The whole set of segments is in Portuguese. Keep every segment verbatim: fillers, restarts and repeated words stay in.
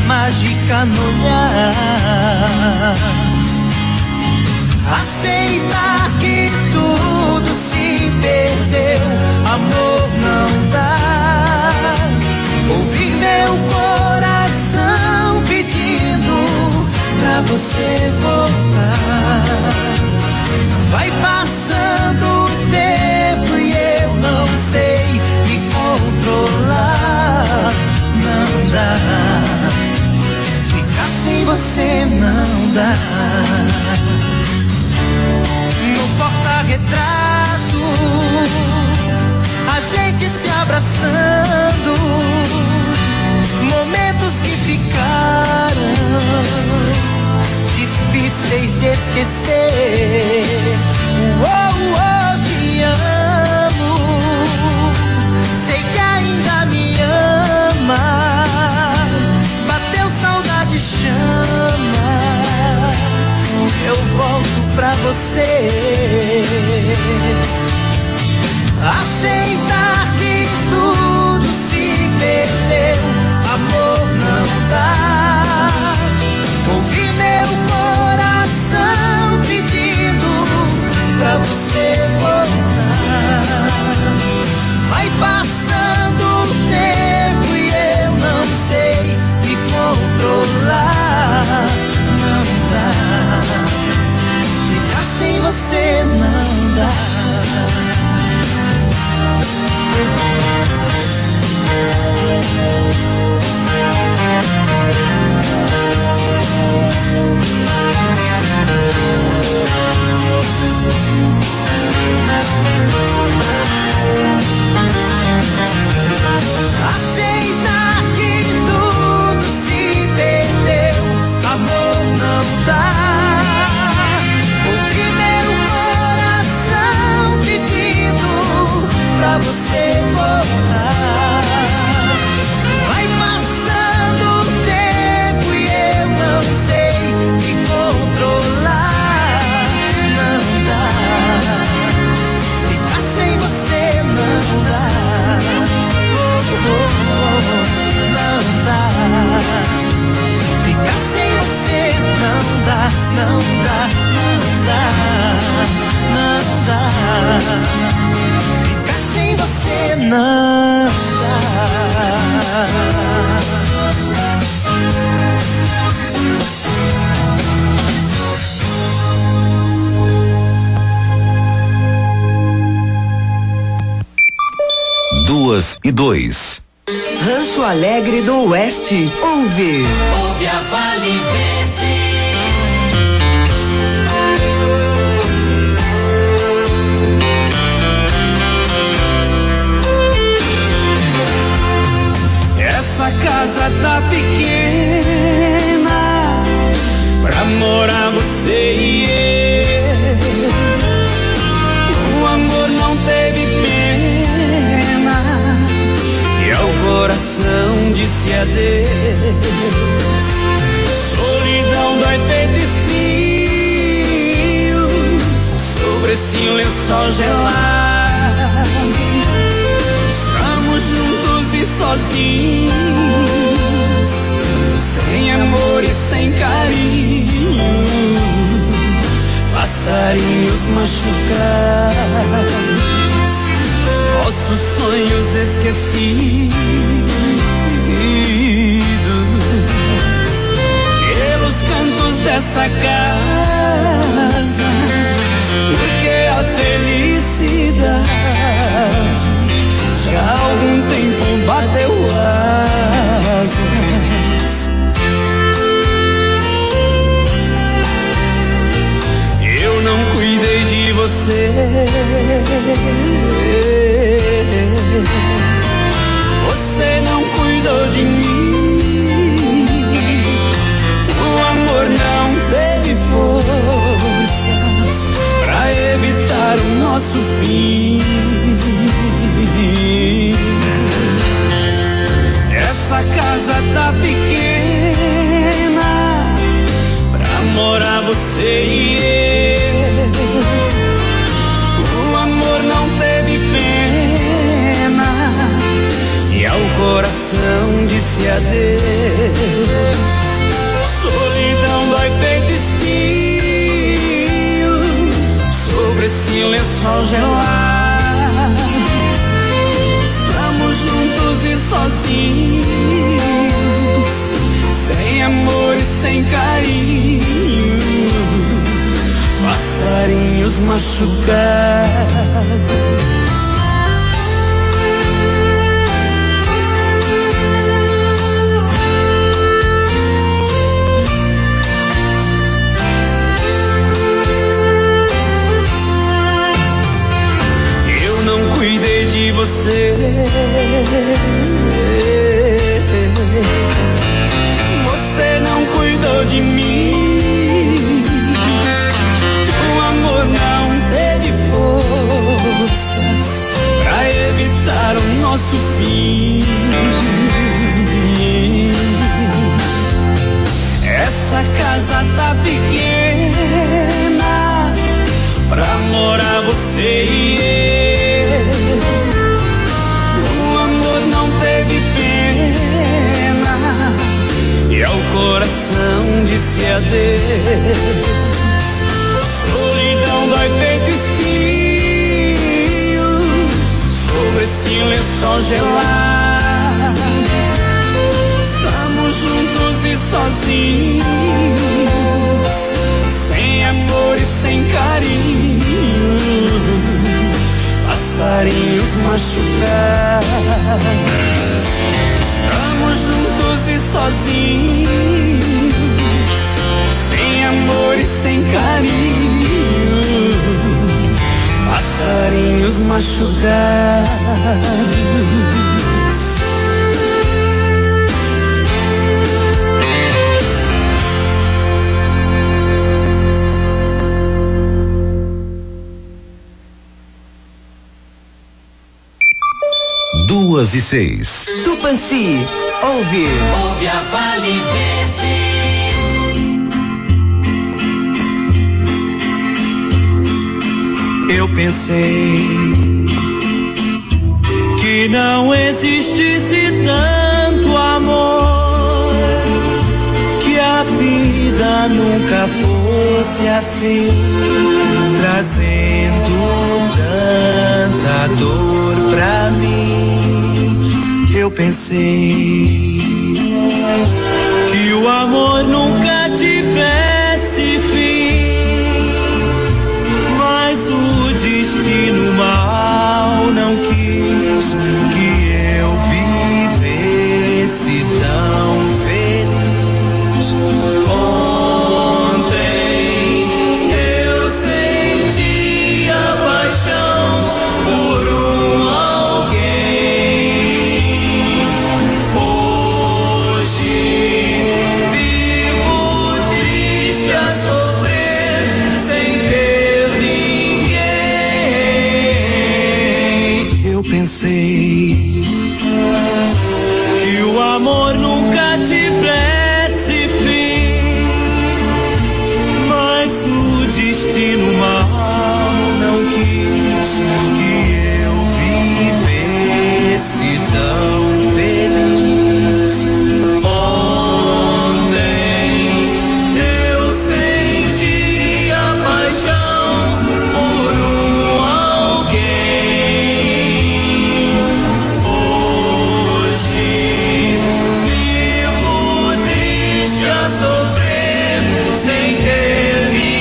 mágica no olhar. Aceitar que tudo se perdeu, amor não dá. Ouvir meu coração pedindo pra você voltar. Vai passando o tempo e eu não sei me controlar. Não dá, ficar sem você não dá. No porta-retrato, a gente se abraçando, momentos que ficaram difíceis de esquecer. Oh, oh, te amo, sei que ainda me ama. Bateu saudade, chama, eu volto pra você. Aceitar que tudo se perdeu, amor não dá. Ouvir meu coração pedindo pra você voltar. Vai passando o tempo e eu não sei me controlar. Não dá, ficar sem você não dá. Aceitar que tudo se perdeu, amor não dá. Ouvir meu coração pedindo pra você voltar. Vai passando o tempo e eu não sei me controlar. Não dá, ficar sem você não dá. Oh, oh, oh, não dá, ficar sem você não dá, não dá, não dá, não dá. Ficar sem você não dá. Duas e dois. Rancho Alegre do Oeste. Ouve. Ouve a Vale Verde. Essa casa tá pequena pra morar você e eu. O amor não teve pena e ao coração disse adeus. Solidão dói feito espinho sobre esse lençol gelado. Estamos juntos e sozinhos, sem amor e sem carinho. Passarinhos machucados, nossos sonhos esquecidos. Pelos cantos dessa casa, porque a felicidade já há algum tempo bateu asas. Eu não cuidei de você, você não cuidou de mim. O amor não teve forças pra evitar o nosso fim. Essa casa tá pequena pra morar você e eu. O amor não teve pena e ao coração disse disse adeus. Solidão dói feito espinho sobre esse lençol gelado. Estamos juntos e sozinhos, sem amor e sem carinho, passarinhos machucados. Cuidei de você, você não cuidou de mim. O amor não teve forças pra evitar o nosso fim. Essa casa tá pequena pra morar você e eu. O amor não teve pena e ao coração disse adeus. Solidão dói feito espinho sobre esse lençol gelado. Estamos juntos e sozinhos, sem amor e sem carinho, passarinhos machucados. Estamos juntos e sozinhos, sem amor e sem carinho, passarinhos machucados. Duas e seis. Tupãci, ouve. Ouve a Vale Verde. Eu pensei que não existisse tanto amor, que a vida nunca fosse assim, trazendo tanta dor pra mim. Eu pensei que o amor nunca tivesse fim, mas o destino mal não quis que eu vivesse tão feliz. Ontem eu senti a paixão por um alguém. Hoje vivo triste a sofrer sem ter ninguém. Eu pensei que o amor nunca tivesse fim, mas o destino mal não quis que eu vivesse tão feliz. Ontem eu senti a paixão por um alguém. Hoje vivo triste a sofrer sem ter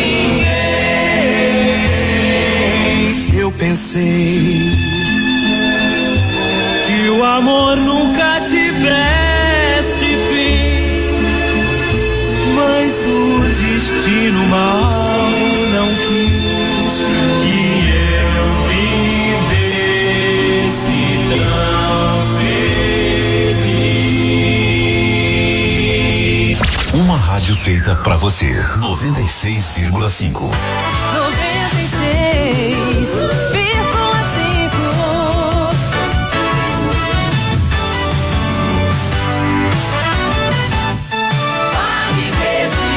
ninguém. Eu pensei que o amor nunca tivesse fim, mas o destino mal não quis que eu vivesse tão feliz. Uma rádio feita pra você. noventa e seis vírgula cinco. noventa e seis vírgula cinco. Vale Verde.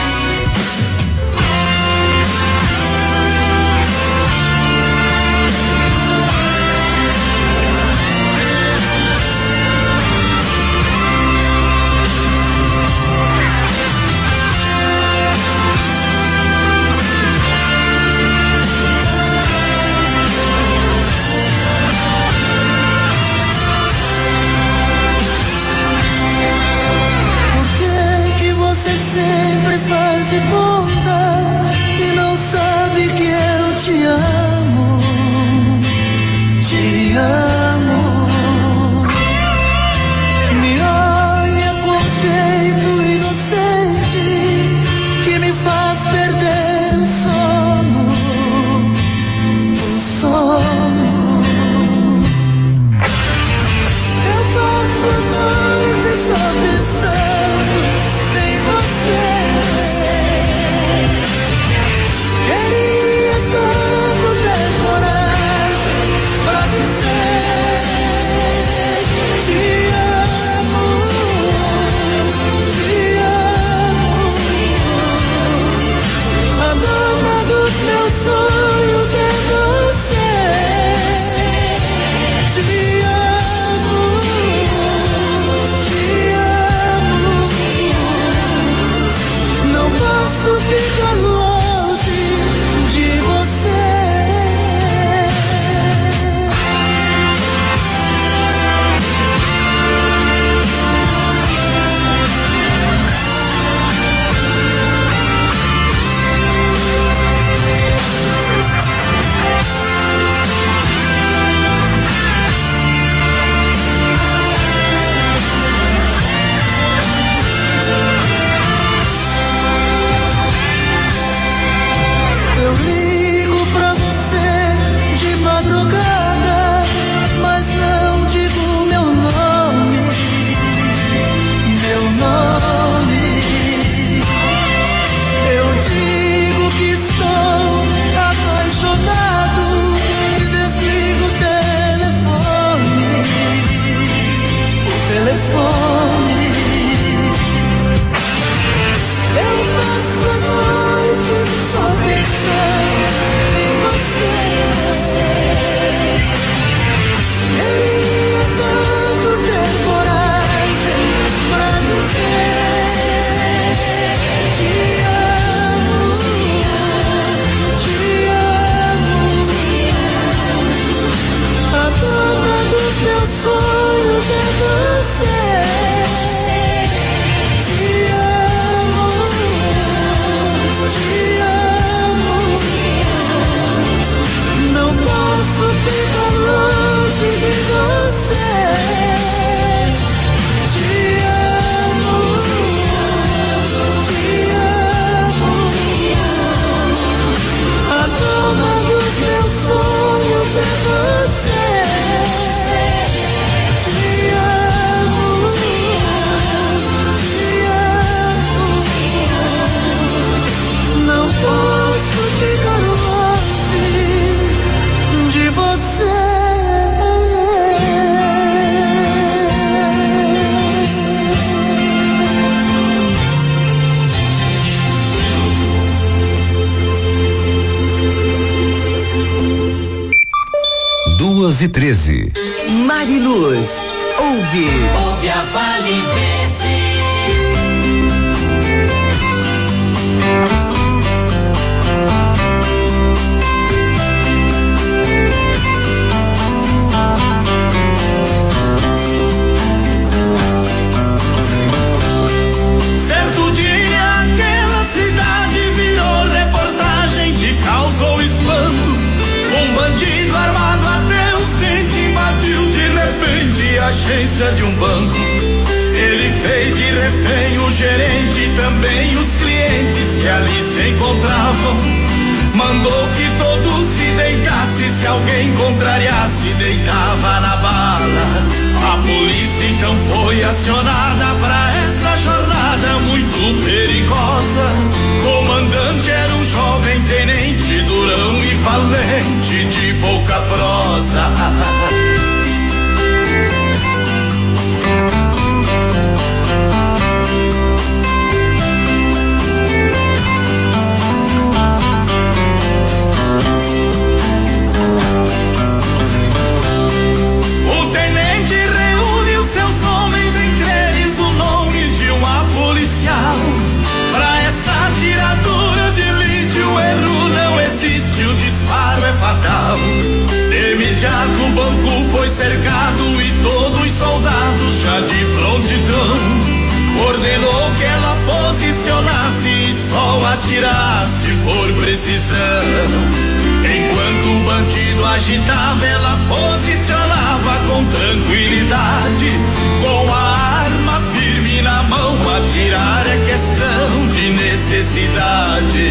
meus sonhos é você. Te amo, te amo. Não posso ficar longe de você. Te amo, te amo. A dona dos meus sonhos é você. Te amo, te amo. Não posso ficar longe de você. Duas e treze. Mariluz, ouve. Ouve a Vale Verde. Certo dia aquela cidade virou reportagem que causou espanto. Um bandido armado até os dentes invadiu de repente a agência de um banco. Ele fez de refém o gerente e também os clientes que ali se encontravam. Mandou que todos se deitassem, se alguém contrariasse, deitava na bala. A polícia então foi acionada para essa jornada muito perigosa. Comandante era um jovem tenente, durão e valente, de pouca prosa. O tenente reúne os seus homens, entre eles o nome de uma policial. Pra essa tiradura de lead o erro não existe, o disparo é fatal. De imediato o banco foi cercado e todos os soldados já de prontidão. Ordenou que ela posicionasse e só atirasse por precisão. Enquanto o bandido agitava, ela posicionava com tranquilidade. Com a arma firme na mão, atirar é questão de necessidade.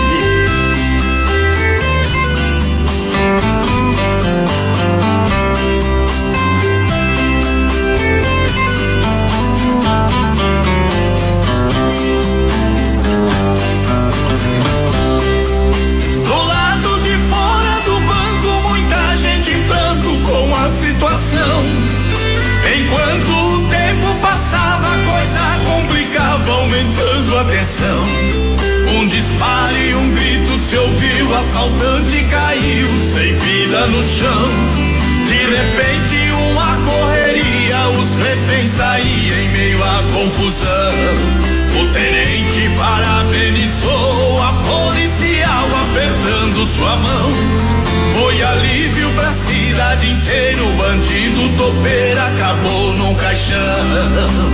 Do lado de fora do banco, muita gente em pranto com a situação. Enquanto o tempo passava, a coisa complicava, aumentando a tensão. Um disparo e um grito se ouviu, o assaltante caiu sem vida no chão. De repente uma correria, os reféns saíam em meio à confusão. O tenente parabenizou a policial, apertando sua mão. Foi alívio pra cidade inteira, o bandido topeiro acabou num caixão.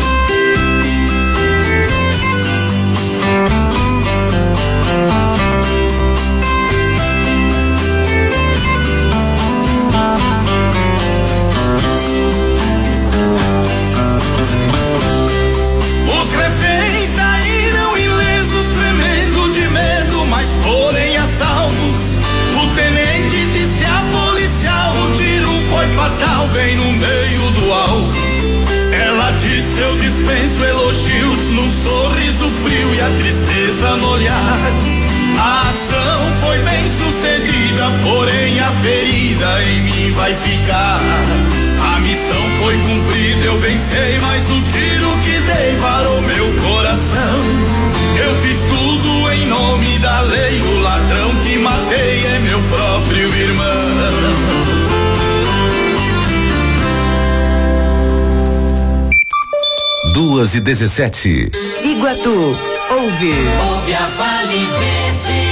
Os reféns saíram ilesos, tremendo de medo, mas porém a salvos. O tenente disse à policial, o tiro foi fatal, bem no meio do alvo. Ela disse, eu dispenso elogios, num sorriso frio e a tristeza no olhar. A ação foi bem sucedida, porém a ferida em mim vai ficar. A missão foi cumprida, eu bem sei, mas o tiro que dei varou meu coração. Eu fiz tudo em nome da lei, o ladrão que matei é meu próprio irmão. Duas e dezessete. Iguatu, ouve. Ouve a Vale Verde.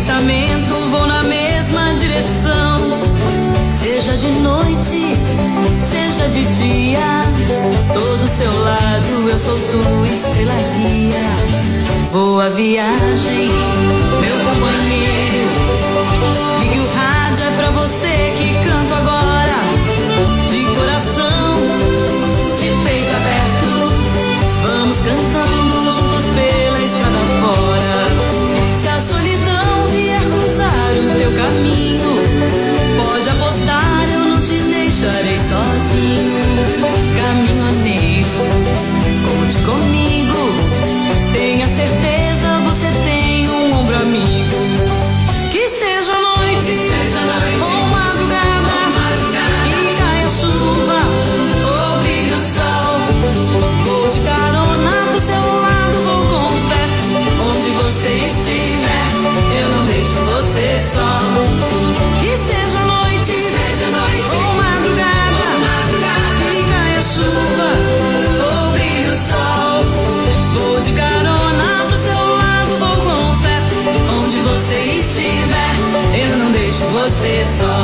pensamento vou na mesma direção. Seja de noite, seja de dia, todo seu lado eu sou tua estrela guia. Boa viagem, meu companheiro. Ligue o rádio, é pra você que canto agora. De coração, de peito aberto, vamos cantando juntos pela estrada fora. Se a solidão vier cruzar o teu caminho, pode apostar, eu não te deixarei sozinho. Caminhoneiro, conte comigo, tenha certeza, você tem um ombro amigo. Que seja noite, que seja noite ou madrugada, ou madrugada, que caia chuva ou brilhe o sol, vou de carona pro seu lado, vou com fé. Onde você estiver, eu não deixo você só. Que seja noite, que seja noite ou madrugada, ou madrugada, que caia chuva ou brilhe o sol, vou de carona pro seu lado, vou com fé. Onde você estiver, eu não deixo você só.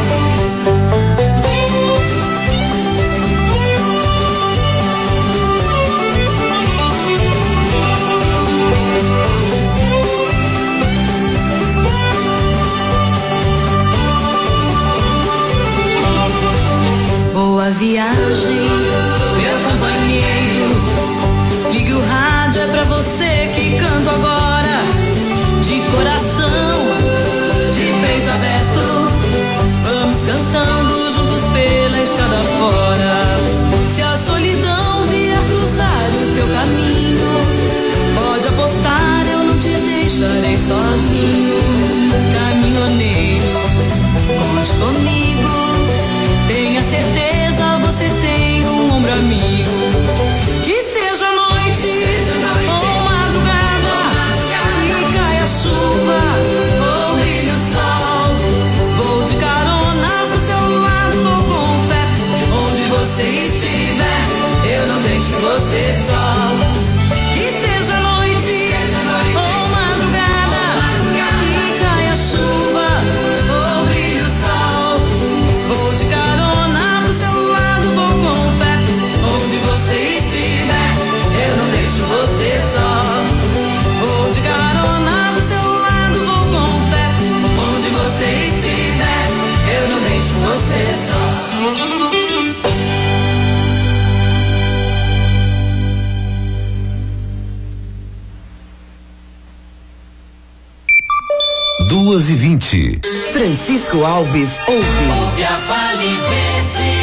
Boa viagem, meu companheiro. Ligue o rádio, é pra você que canto agora. De coração, de peito aberto, vamos cantando juntos pela estrada fora. Se a solidão vier cruzar o teu caminho, pode apostar, eu não te deixarei sozinho. Caminhoneiro, conte comigo, tenha certeza, você tem um ombro amigo. Que seja noite, seja noite ou madrugada, ou madrugada, que caia chuva ou brilhe o sol, vou de carona pro seu lado, vou com fé. Onde você estiver, eu não deixo você só. Que seja noite, seja noite ou madrugada, ou madrugada, que caia chuva ou brilhe o sol, vou de carona pro seu lado, vou com fé. Onde você estiver, eu não deixo você só. Vou de carona pro seu lado, vou com fé. Onde você estiver, eu não deixo você só. Duas e vinte. Francisco Alves ouve. Ouve a Vale Verde.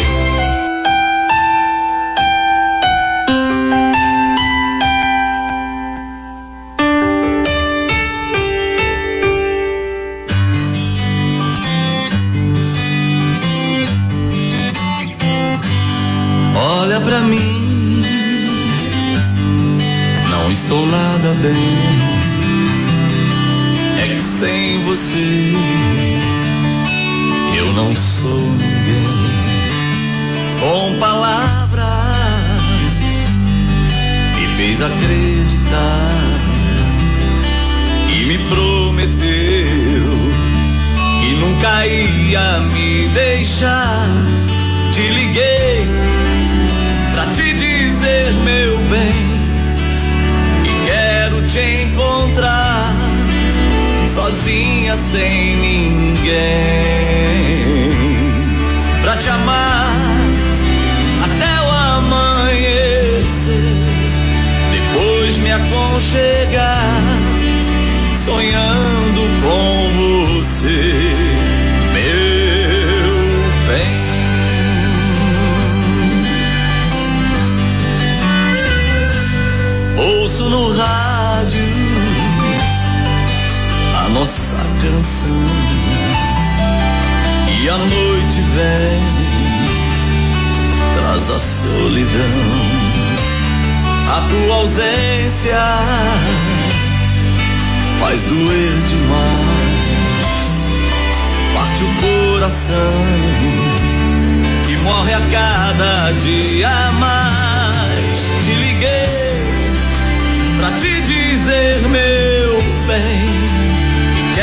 Olha pra mim, não estou nada bem. É que sem você eu não sou ninguém. Com palavras me fez acreditar e me prometeu que nunca ia me deixar. Te liguei pra te dizer, meu bem, que quero te encontrar sozinha, sem ninguém, pra te amar até o amanhecer, depois me aconchegar, sonhando com você, meu bem. Ouço no rádio a nossa canção e a noite vem, traz a solidão. A tua ausência faz doer demais, parte o coração que morre a cada dia mais. Te liguei pra te dizer, meu bem, que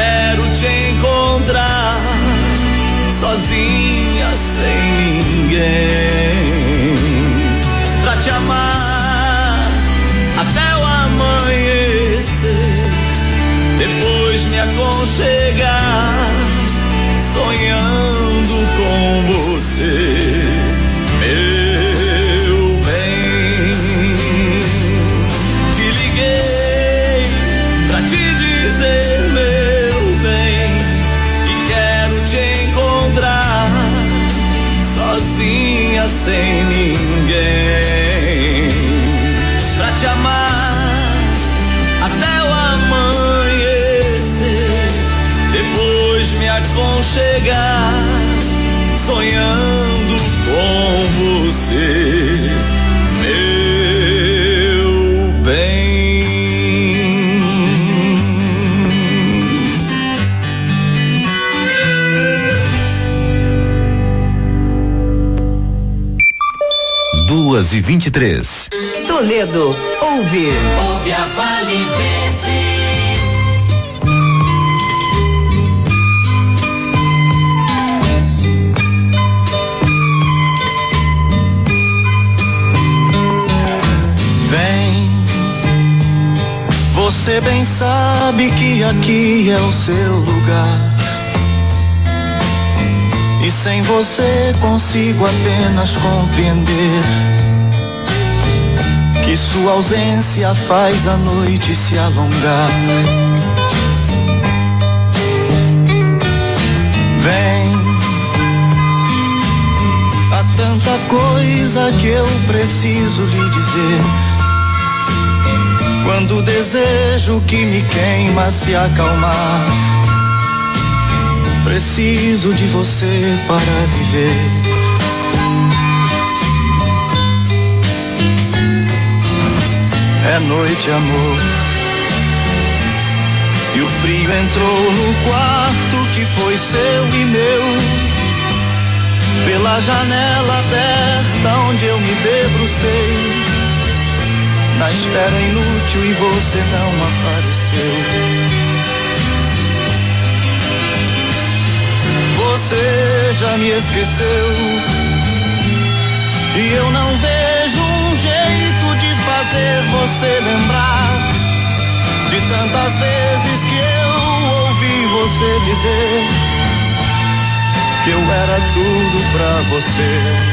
sozinha, sem ninguém, pra te amar até o amanhecer, depois me aconchegar, sonhando com você, meu bem. Te liguei pra te dizer, meu bem, que quero te encontrar sozinha, sem ninguém, pra te amar até o amanhecer, depois me aconchegar, sonhando com você, meu bem. Duas e vinte e três. Toledo, ouve. Ouve a Vale Verde. Você bem sabe que aqui é o seu lugar, e sem você consigo apenas compreender que sua ausência faz a noite se alongar. Vem, há tanta coisa que eu preciso lhe dizer, quando o desejo que me queima se acalmar. Preciso de você para viver. É noite, amor, e o frio entrou no quarto que foi seu e meu. Pela janela aberta onde eu me debrucei, na espera inútil, e você não apareceu. Você já me esqueceu, e eu não vejo um jeito de fazer você lembrar de tantas vezes que eu ouvi você dizer que eu era tudo pra você.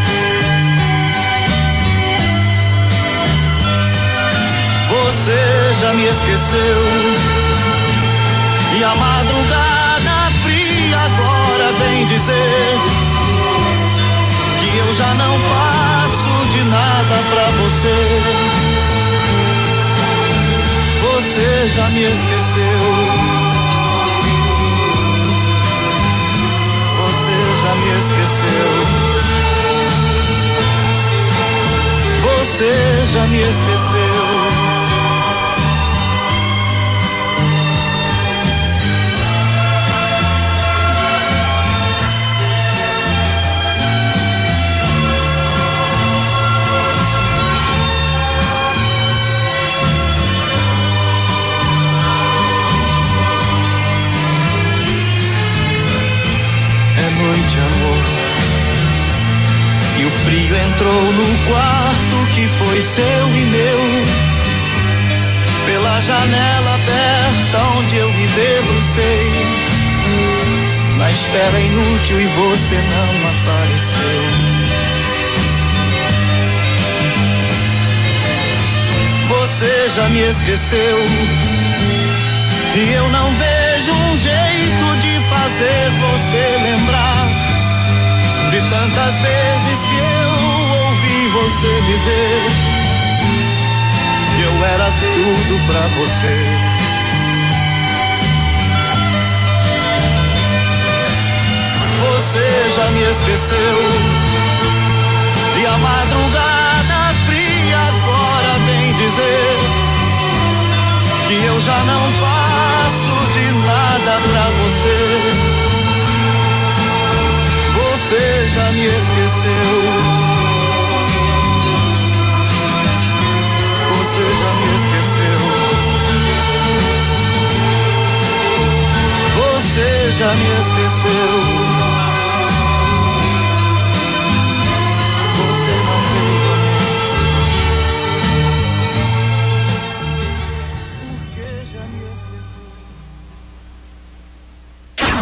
Você já me esqueceu, e a madrugada fria agora vem dizer que eu já não passo de nada pra você. Você já me esqueceu, você já me esqueceu, você já me esqueceu. Noite, amor, e o frio entrou no quarto que foi seu e meu. Pela janela aberta onde eu me debrucei, na espera inútil, e você não apareceu. Você já me esqueceu, e eu não vejo um jeito de fazer você lembrar de tantas vezes que eu ouvi você dizer que eu era tudo pra você. Você já me esqueceu, e a madrugada fria agora vem dizer que eu já não passo de nada pra você. Você já me esqueceu, você já me esqueceu, você já me esqueceu.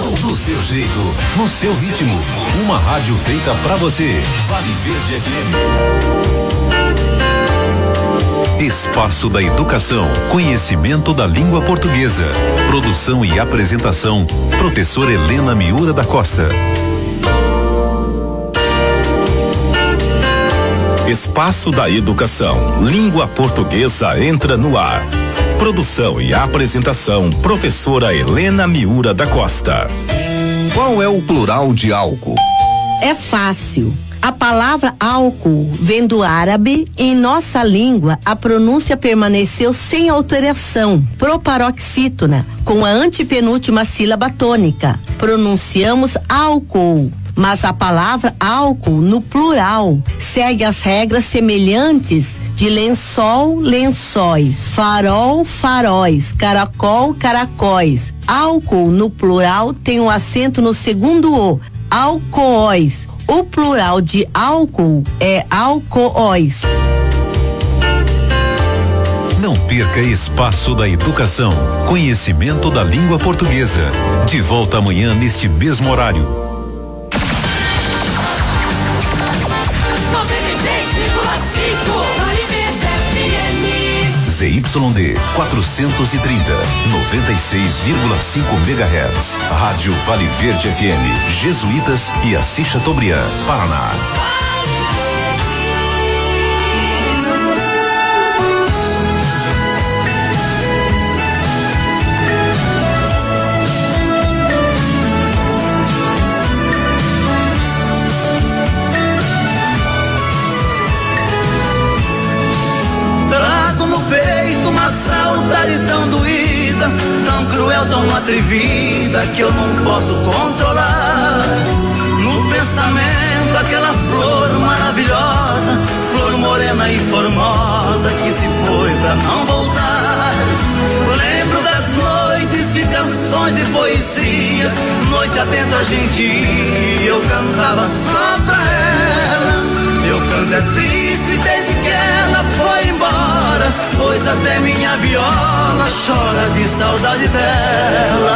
Do seu jeito, no seu ritmo. Uma rádio feita pra você. Vale Verde F M. Espaço da Educação. Conhecimento da língua portuguesa. Produção e apresentação, professora Helena Miura da Costa. Espaço da Educação. Língua portuguesa entra no ar. Produção e apresentação, professora Helena Miura da Costa. Qual é o plural de álcool? É fácil. A palavra álcool vem do árabe e em nossa língua a pronúncia permaneceu sem alteração, proparoxítona, com a antepenúltima sílaba tônica. Pronunciamos álcool. Mas a palavra álcool, no plural, segue as regras semelhantes de lençol, lençóis, farol, faróis, caracol, caracóis. Álcool, no plural, tem um acento no segundo O, alcoóis. O plural de álcool é alcoóis. Não perca Espaço da Educação. Conhecimento da língua portuguesa. De volta amanhã neste mesmo horário. Z Y D quatrocentos e trinta, noventa e seis vírgula cinco megahertz. Rádio Vale Verde F M, Jesuítas e Assis Chateaubriand, Paraná. Uma saudade tão doída, tão cruel, tão atrevida, que eu não posso controlar. No pensamento aquela flor maravilhosa, flor morena e formosa, que se foi pra não voltar. Lembro das noites de canções e poesias, noite adentro a gente ia, eu cantava só pra ela. Meu canto é triste desde que ela foi embora, pois até minha viola chora de saudade dela.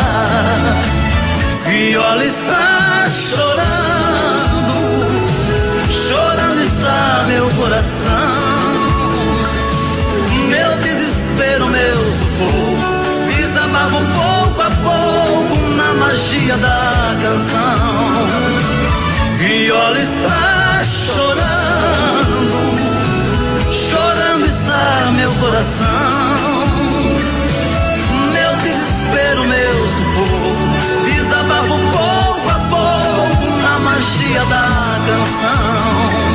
Viola está chorando, chorando está meu coração. Meu desespero, meu sufoco, desabava pouco a pouco na magia da canção. Viola está chorando, chorando está meu coração. Meu desespero, meu sufoco, desabafo pouco a pouco na magia da canção.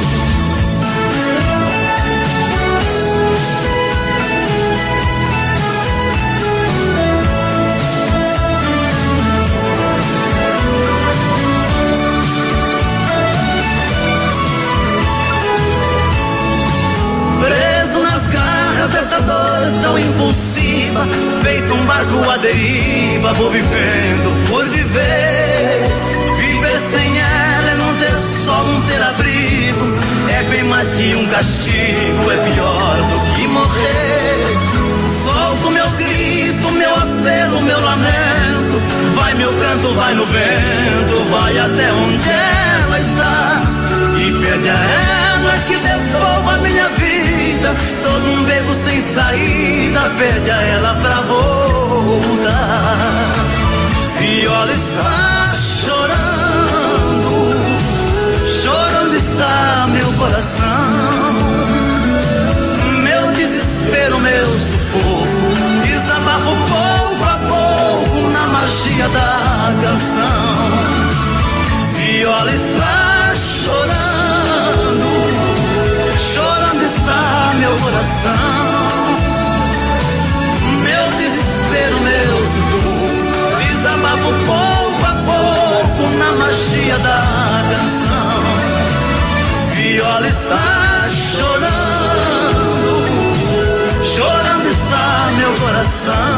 Essa dor tão impulsiva, feito um barco à deriva, vou vivendo por viver. Viver sem ela é não ter sol, não ter abrigo, é bem mais que um castigo, é pior do que morrer. Solto meu grito, meu apelo, meu lamento, vai meu canto, vai no vento, vai até onde ela está, e pede a ela que devolva a minha vida. Todo um beco sem saída, pede a ela pra voltar. Viola está chorando, chorando está meu coração. Meu desespero, meu sufoco, desabafo pouco a pouco na magia da canção. Viola está chorando, chorando está meu coração. Meu desespero, meu sufoco, desabafo pouco a pouco na magia da canção. Viola está chorando, chorando está meu coração.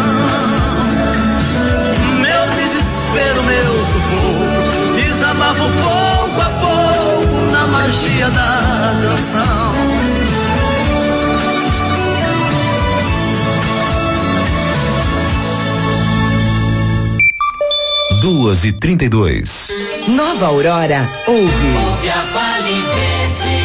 Meu desespero, meu sufoco, desabafo pouco a pouco na magia da canção. duas e trinta e dois. Nova Aurora, ouve. Ouve a Vale Verde.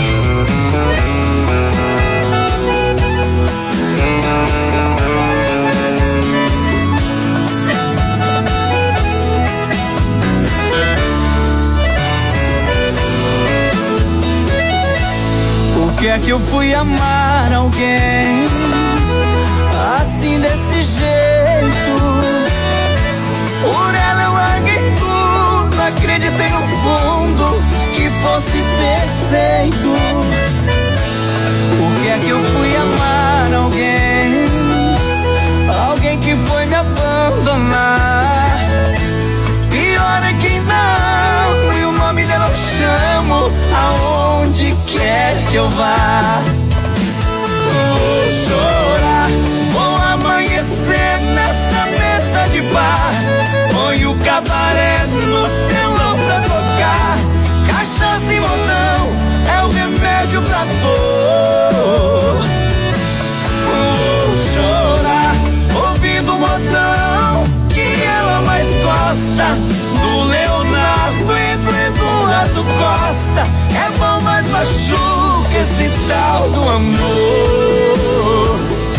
Por que é que eu fui amar alguém assim desse jeito? Por ela eu larguei tudo, acreditei no fundo que fosse perfeito. Por que é que eu fui amar alguém, alguém que foi me abandonar? Pior é que não, e o nome dela eu chamo aonde quer que eu vá. Vou chorar, vou amanhecer nessa mesa de bar. Põe o cabaré no telão pra tocar. Cachaça e modão é o remédio pra dor. Vou chorar, ouvindo o modão que ela mais gosta, do Leonardo e do Eduardo Costa. É bom, mas machuca esse tal do amor.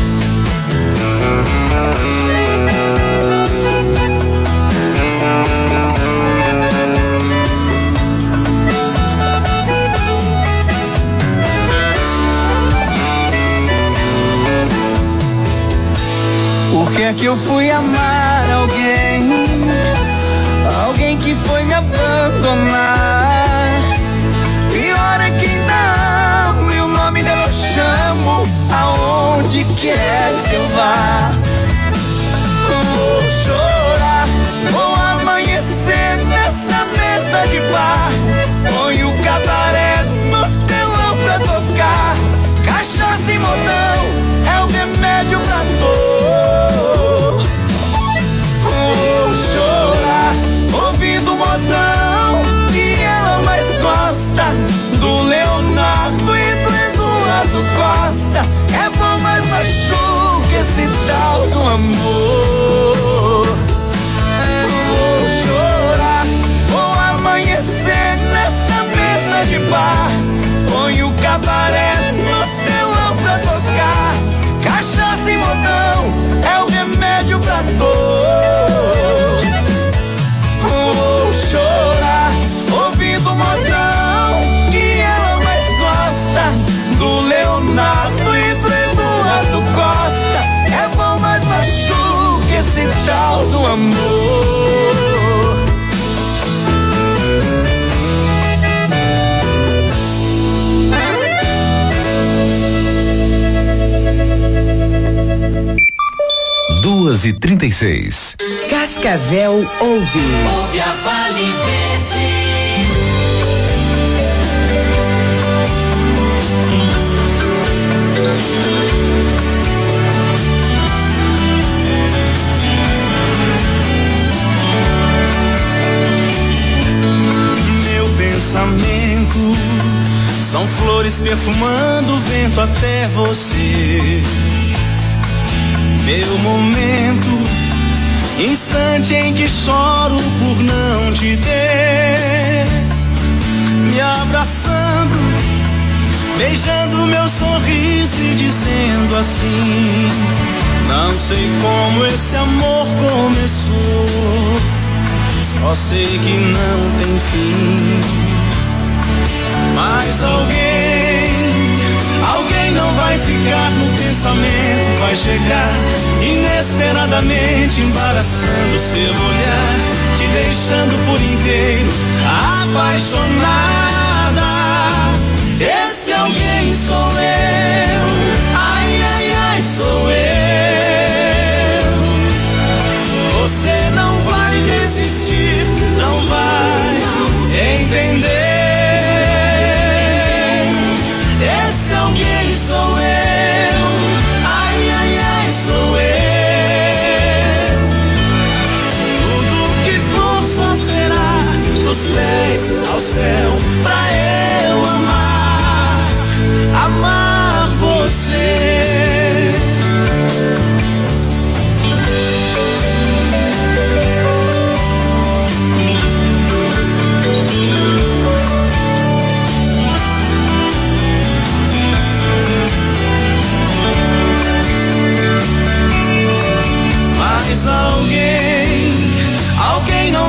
Por que é que eu fui amar alguém, alguém que foi me abandonar? Pior é que não, e o nome dela eu chamo aonde quer que eu vá. Vou chorar, vou amanhecer nessa mesa de bar. Põe o cabaré no telão pra tocar. Cachaça e modão é o remédio pra dor. Vou chorar, ouvindo o modão que ela mais gosta, do Leonardo e do Eduardo Costa. É bom, mas machuca esse tal do amor. Vou chorar, vou amanhecer nessa mesa de bar. Põe o cabaré no telão pra tocar. Cachaça e modão é o remédio pra dor. Vou chorar, ouvindo o modão que ela mais gosta, do Leonardo e do Eduardo Costa. É bom, mas machuca esse tal do amor. duas e trinta e seis. Cascavel, ouve. Ouve a Vale Verde. Meu pensamento são flores perfumando o vento até você. Meu momento, instante em que choro por não te ter. Me abraçando, beijando meu sorriso e dizendo assim: não sei como esse amor começou, só sei que não tem fim. Mas alguém, alguém não vai ficar no pensamento, vai chegar inesperadamente, embaraçando seu olhar, te deixando por inteiro apaixonada. Esse alguém sou eu, ai, ai, ai, sou eu. Você não vai resistir, não vai entender. Esse alguém sou eu, ai, ai, ai, sou eu. Tudo que for só será dos pés ao céu, pra eu amar, amar.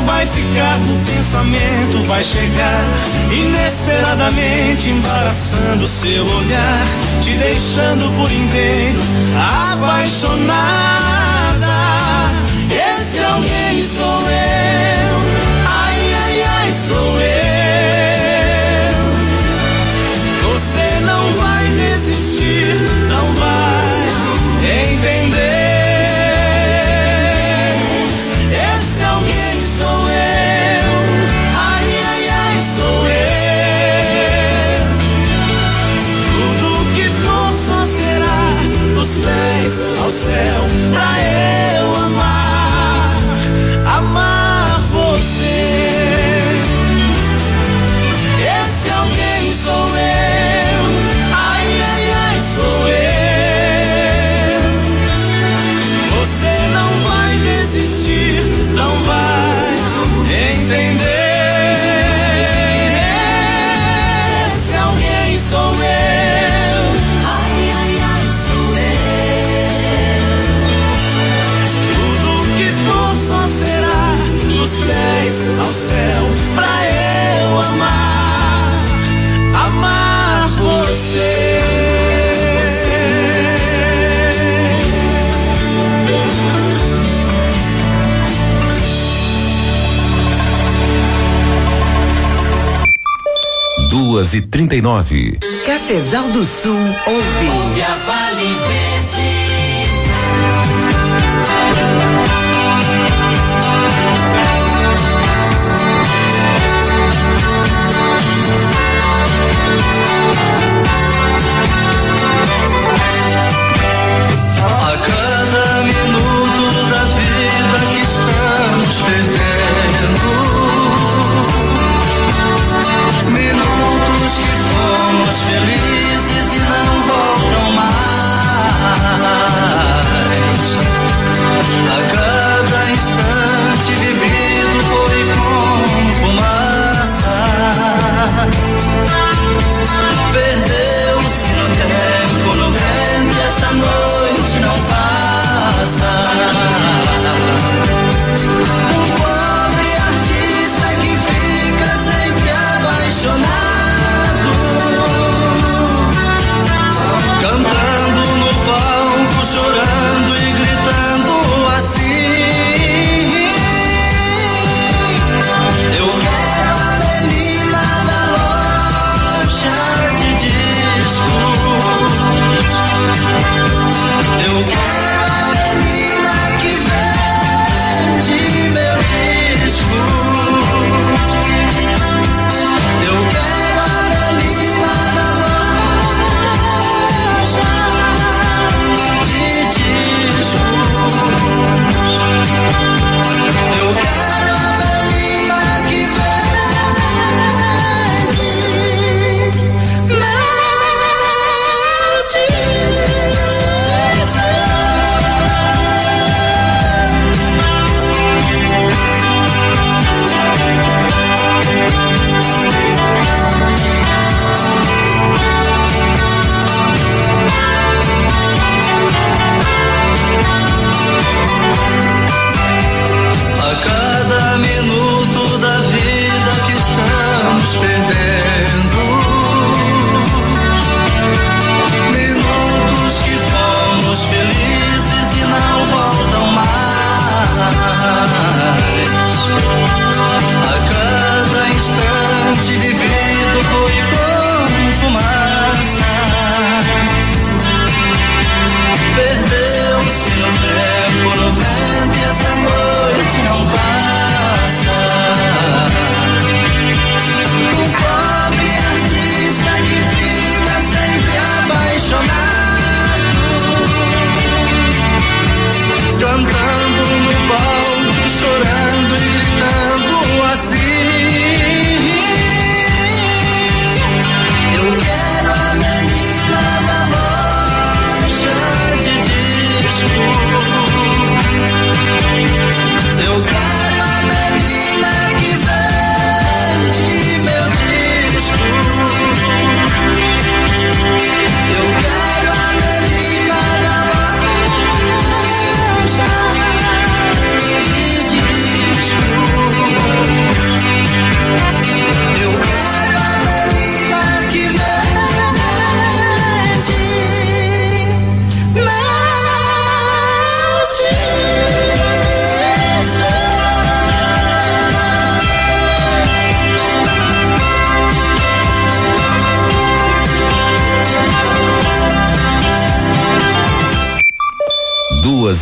vai ficar no pensamento, vai chegar inesperadamente, embaraçando seu olhar, te deixando por inteiro apaixonada. Esse alguém sou eu, ai, ai, ai, sou eu. Você não vai resistir, não vai entender. Esse alguém sou eu, ai, ai, ai, sou eu. Tudo que for só será dos pés ao céu, pra eu amar, amar você. Esse alguém sou eu, ai, ai, ai, sou eu. Você não vai resistir, não vai entender. Esse alguém sou eu, ai, ai, ai, sou eu. Tudo que for só será dos pés ao céu, pra eu amar, amar você. Duas e trinta e nove. Cafezal do Sul ouve. Ouve a Vale Verde. A cada minuto da vida que estamos perdendo, minutos que fomos felizes e não voltam mais.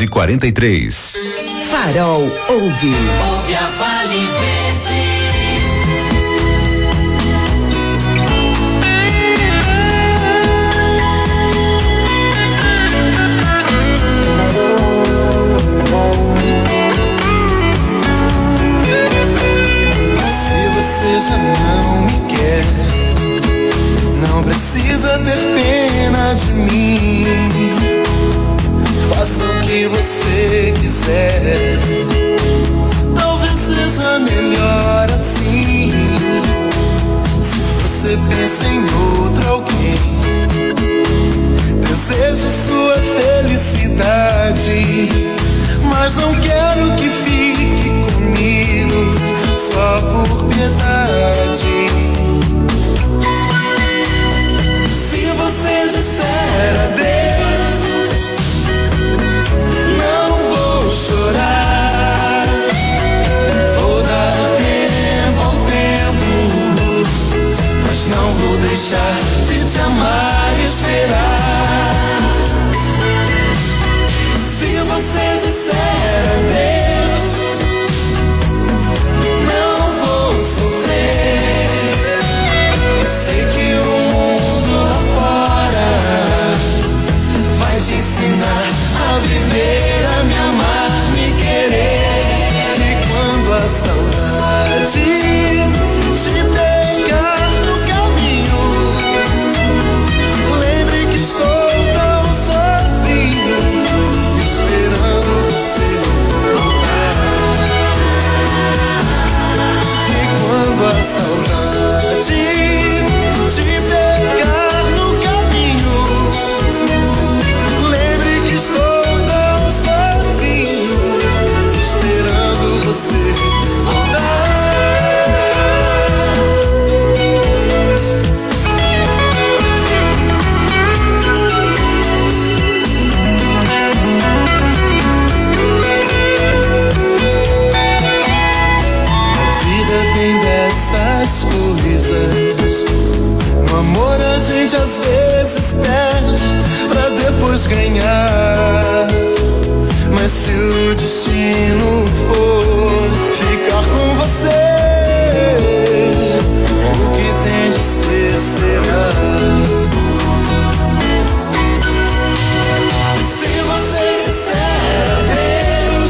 e quarenta e três. Farol ouve. Ouve a Vale Verde. Você já não me quer, não precisa ter pena de mim. Faça o que você quiser, talvez seja melhor assim. Se você pensa em outro alguém, desejo sua felicidade, mas não quero que fique comigo só por piedade. Se você disser adeus, não vou chorar. Vou dar tempo ao tempo, mas não vou deixar de te amar e esperar. Se você disser adeus, não vou sofrer. Sei que o mundo lá fora vai te ensinar a viver, a me amar, me querer. E quando a saudade te pegar no caminho, lembre que estou tão sozinho, esperando você voltar. E quando a saudade te pegar no caminho, lembre que estou tão sozinho, esperando você voltar. A vida tem dessas coisas. No amor a gente às vezes perde pra depois ganhar. Mas se o destino for ficar com você, o que tem de ser será. Se você disser adeus,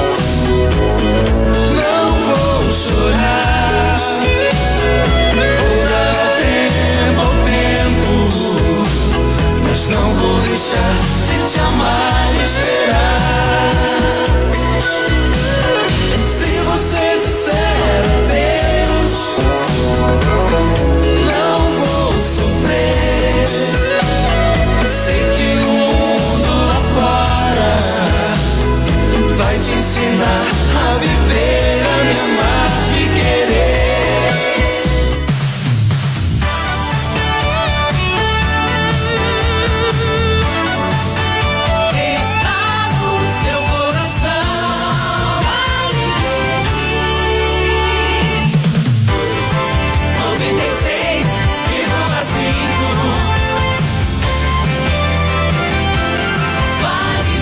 não vou chorar. Vou dar tempo ao tempo, mas não vou deixar de te amar e esperar. Se você disser adeus, não vou sofrer. Sei que o mundo lá fora vai te ensinar a viver, a me amar e querer. Está no seu coração. Vale noventa e seis vírgula cinco. Vale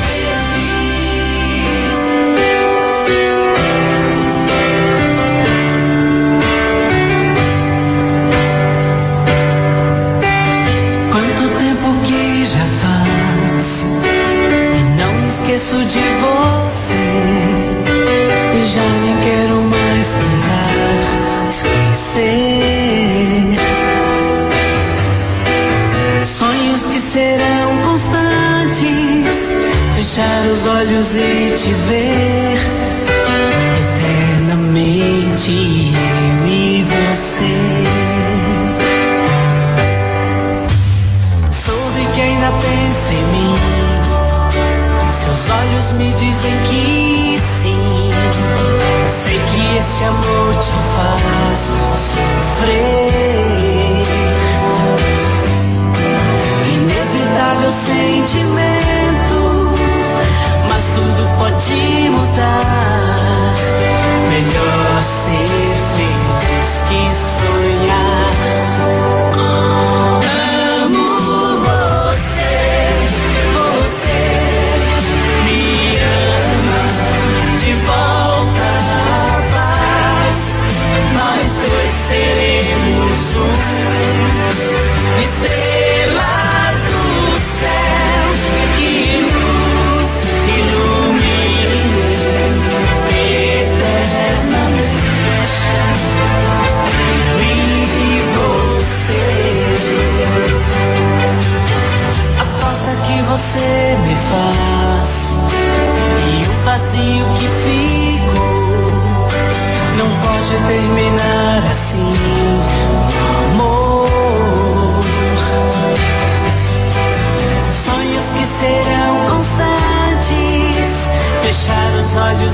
Quanto tempo que já faz e não me esqueço de você, e já nem quero mais tentar esquecer. Sonhos que serão constantes, fechar os olhos e te ver eternamente, eu e você. Soube que ainda pensa em mim, seus olhos me dizem que sim. Sei que esse amor te faz sofrer. Inevitável sentimento, mas tudo pode mudar. Melhor ser feliz que sonhar. Amo você, você me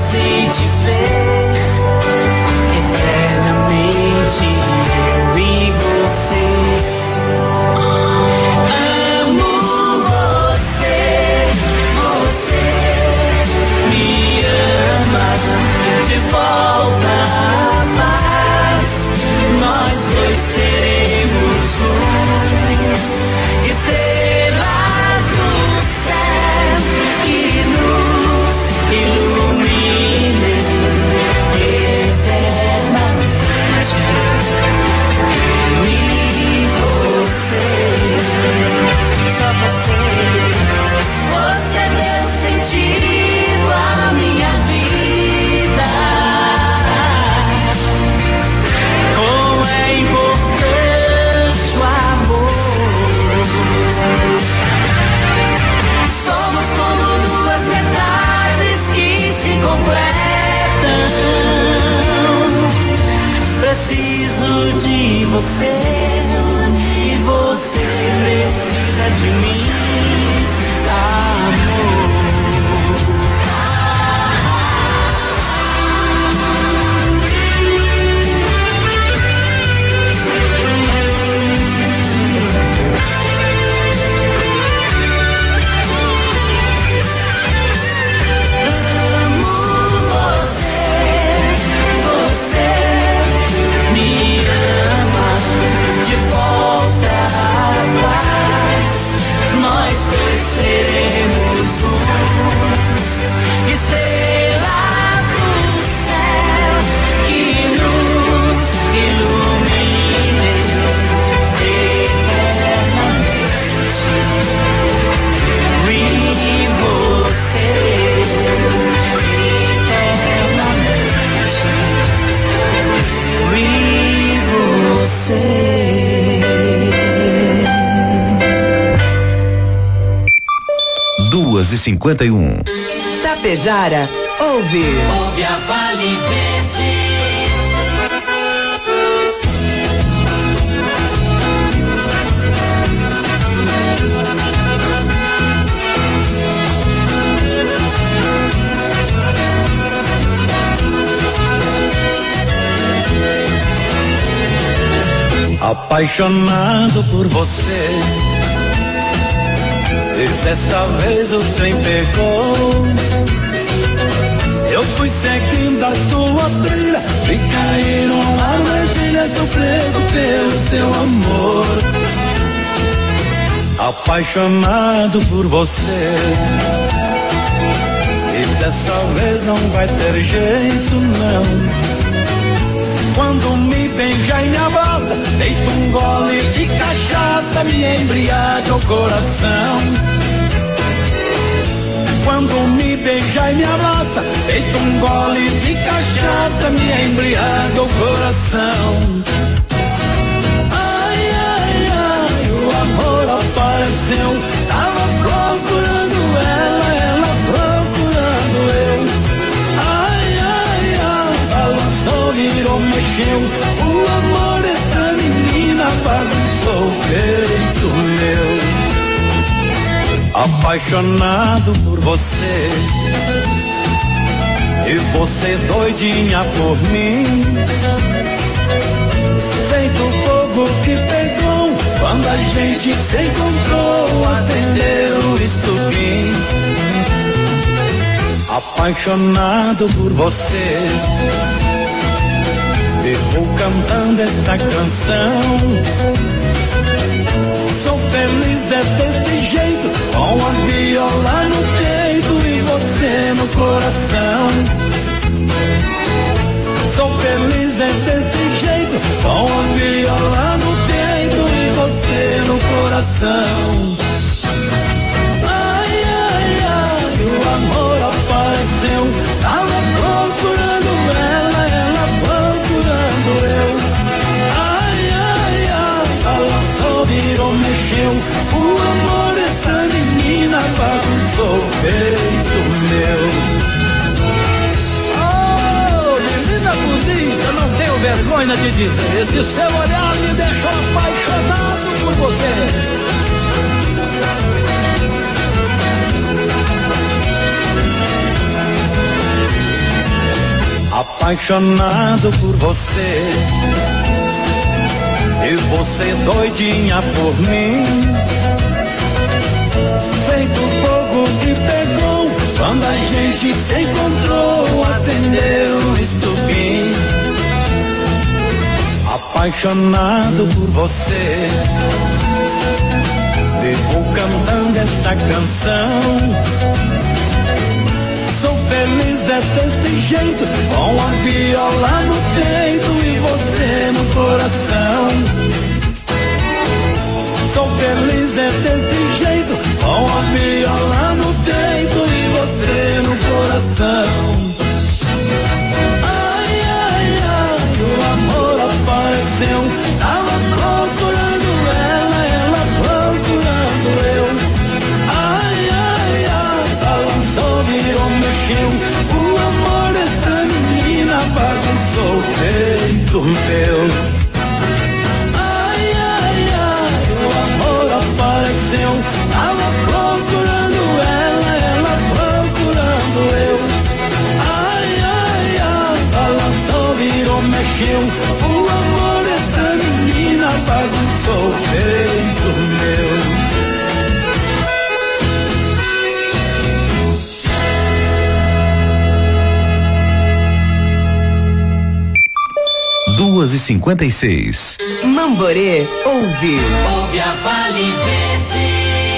sei te ver eternamente, eu e você. Amo você, você me ama de volta à paz. Nós dois seremos um. Estrelas do céu que nos iluminem eternamente. Eu e você, só você. Você deu sentido à minha vida. Como é importante o amor. Somos como duas metades que se completam. Preciso de você e você precisa de mim, amor. Seremos um. Estrelas do céu que nos iluminem eternamente. Eu e você eternamente. Eu e você. duas e cinquenta e um. Tapejara, ouve. Ouve a Vale Verde. Apaixonado por você, e desta vez o trem pegou. Eu fui seguindo a tua trilha e caíram armadilhas, eu preso pelo teu amor. Apaixonado por você, e dessa vez não vai ter jeito não. Quando me beija e me abraça, deito um gole de cachaça, me embriaga o coração. Quando me beija e me abraça, deito um gole de cachaça, me embriaga o coração. Ai, ai, ai, o amor apareceu, tava procurando ela, ela procurando eu. Ai, ai, ai, balançou, virou, mexeu, o amor desta menina bagunçou o peito meu. Apaixonado por você, e você doidinha por mim, feito fogo que pegou quando a gente se encontrou, acendeu o estupim. Apaixonado por você, e vou cantando esta canção. Sou feliz é desse jeito, com a viola no peito e você no coração. Sou feliz é desse jeito, com a viola no peito e você no coração. Ai, ai, ai, o amor apareceu, tava procurando ela, ela procurando eu. Ai, ai, ai, balançou, virou, mexeu, o amor desta menina bagunçou o peito meu. Oh, menina bonita, não tenho vergonha de dizer, esse seu olhar me deixou apaixonado por você. Apaixonado por você, e você doidinha por mim, feito fogo que pegou quando a gente se encontrou, acendeu o estupim. Apaixonado por você, vivo cantando esta canção. Sou feliz é desse jeito, com a viola no peito e você no coração. Sou feliz é desse jeito, com a viola no peito e você no coração. Ai, ai, ai, o amor apareceu, tava procurando ela, ela procurando eu. Ai, ai, ai, balançou, virou, mexeu, o amor dessa menina bagunçou o peito meu. Ai, ai, ai, o amor apareceu, tava procurando ela, ela procurando eu. Ai, ai, ai, balançou, virou, mexeu, o amor dessa menina bagunçou o peito meu. Duas e cinquenta e seis. Mamborê ouve. Ouve a Vale Verde.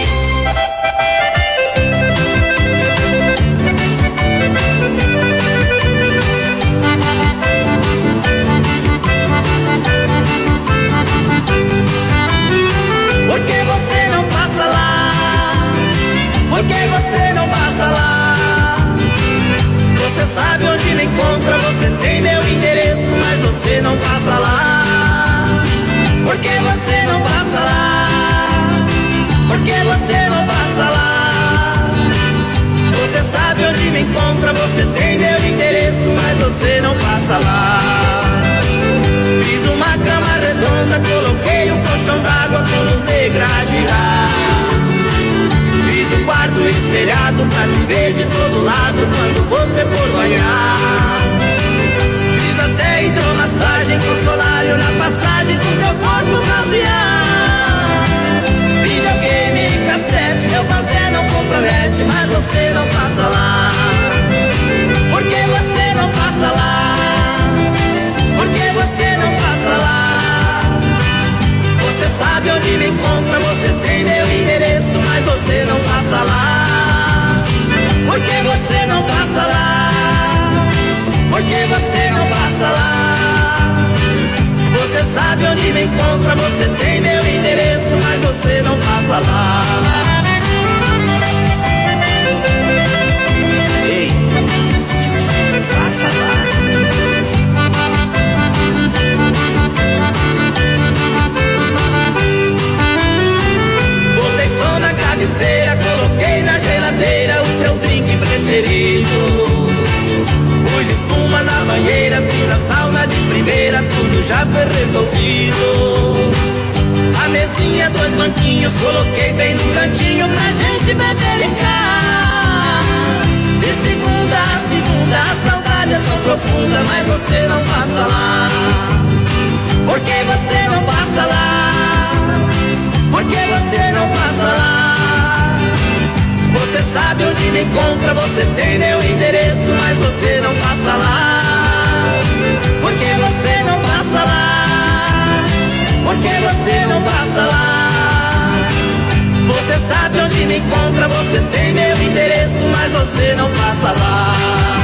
Por que você não passa lá? Por que você não passa lá? Você sabe onde me encontra, você tem meu endereço, mas você não passa lá. Por que você não passa lá? Por que você não passa lá? Você sabe onde me encontra, você tem meu endereço, mas você não passa lá. Fiz uma cama redonda, coloquei um colchão d'água com os degraus girar. Fiz um quarto espelhado pra te ver de todo lado quando você for banhar. Fiz até hidromassagem com solário na passagem pro seu corpo bronzear. Videogame e cassete, meu fazer não compromete, mas você não passa lá. Por que você não passa lá? Por que você não passa lá? Você sabe onde me encontra, você tem meu endereço, mas você não passa lá. Por que você não passa lá? Por que você não passa lá? Você sabe onde me encontra, você tem meu endereço, mas você não passa lá. Ei, passa lá. Botei som na cabeceira, coloquei na geladeira o seu drink preferido. Pus espuma na banheira, fiz a sauna de primeira, tudo já foi resolvido. A mesinha, dois banquinhos, coloquei bem no cantinho pra gente beber em cá. De segunda a segunda, a saudade é tão profunda, mas você não passa lá. Por que você não passa lá? Por que você não passa lá? Você sabe onde me encontra, você tem meu endereço, mas você não passa lá. Por que você não passa lá? Por que você não passa lá? Você sabe onde me encontra, você tem meu endereço, mas você não passa lá.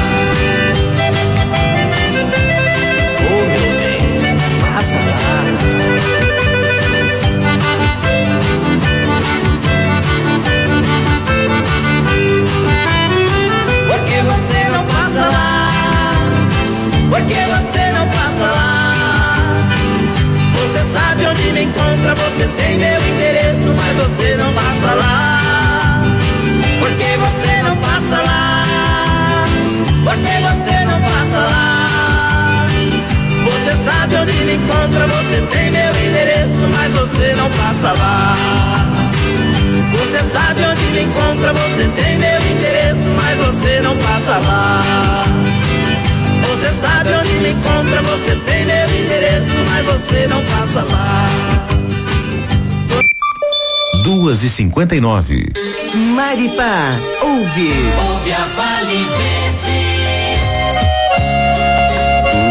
Oh, meu bem, passa lá. Por que você não passa lá? Por que você não passa lá? Você sabe onde me encontra, você tem meu endereço, mas você não passa lá. Por que você não passa lá? Por que você não passa lá? Você sabe onde me encontra, você tem meu endereço, mas você não passa lá. Você sabe onde me encontra, você tem meu endereço, mas você não passa lá. Você sabe onde me encontra, você tem meu endereço, mas você não passa lá. Duas e cinquenta e nove. Maripá, ouve. Ouve a Vale Verde.